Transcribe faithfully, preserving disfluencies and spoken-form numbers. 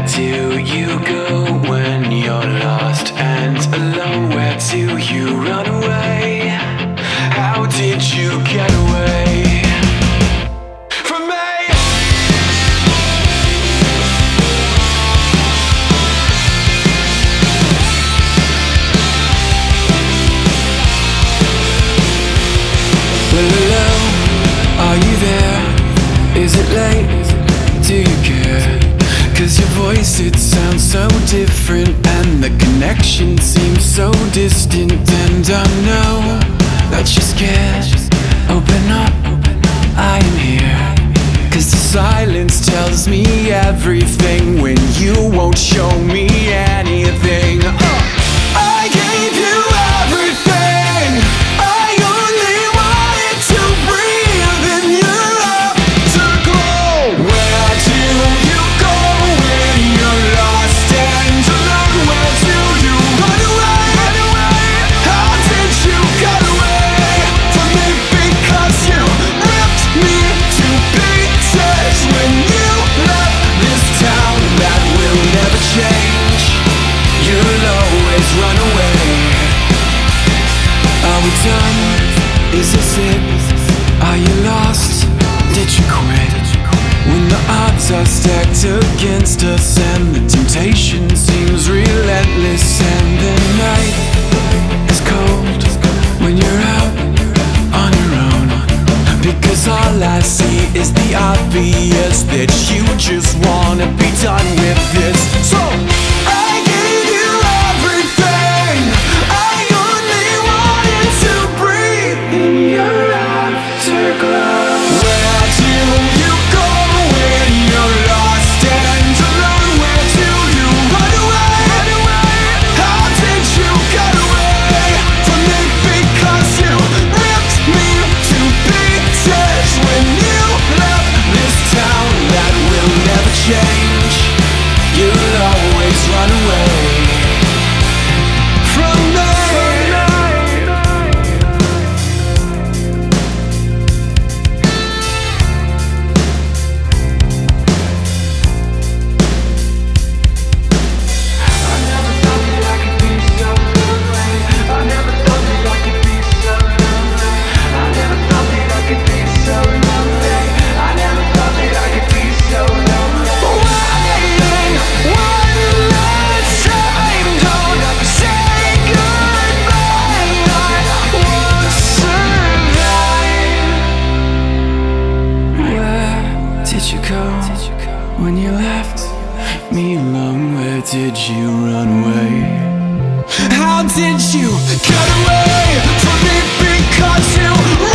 do you go when you're lost and alone? Where do you run away? How did you get away from me? Well, hello, are you there? Is it late? Do you care? Cause your voice, it sounds so different, and the connection seems so distant. And I know that you're scared. Open up, I am here. Cause the silence tells me everything when you won't show me anything. uh, I gave you everything. I only wanted to breathe in your afterglow. Where do you go when you're lost and alone? Where do you run away? How did you get away from me? Because you ripped me to pieces when you left this town that will never change. You'll always run away. Are we done? Is this it? Are you lost? Did you quit? When the odds are stacked against us and the temptation seems relentless, and the night is cold when you're out on your own, because all I see is the obvious, that you just wanna be done with this. So I gave you everything. I only wanted to breathe in your afterglow. Where do you go when you're lost and alone? Where do you run away? How did you get away from me? Because you ripped me to pieces when you left this town that will never change. You'll always run away from me. I never thought that I could be so lonely. I never thought that I could be so lonely. I never thought that I could be so lonely. I never thought that I could be so lonely. Waiting one last time, don't say goodbye. I won't survive. Where did you go when you left me alone? Where did you run away? How did you get away from me? Because you